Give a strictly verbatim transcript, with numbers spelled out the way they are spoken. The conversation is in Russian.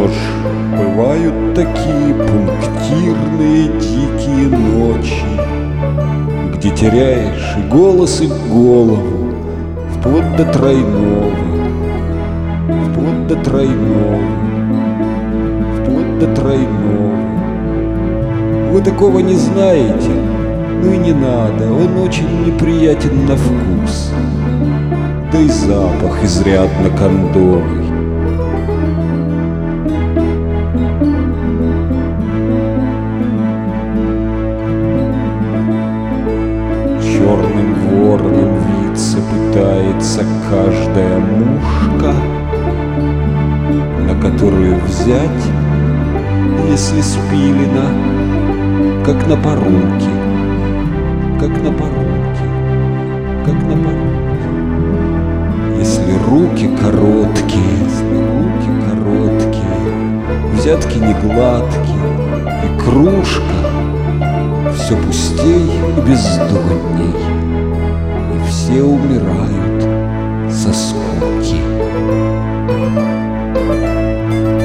что ж, бывают такие пунктирные дикие ночи, где теряешь и голос, и голову, вплоть до тройного, вплоть до тройного, вплоть до тройного. Вы такого не знаете, ну и не надо, он очень неприятен на вкус, да и запах изрядно кондовый. Черным вороном виться пытается каждая мушка, на которую взять, если спилена, как на поруки, как на поруки, как на поруки. Если руки короткие, если руки короткие, взятки не гладкие, и кружка все пустей и бездонней, и все умирают со скуки.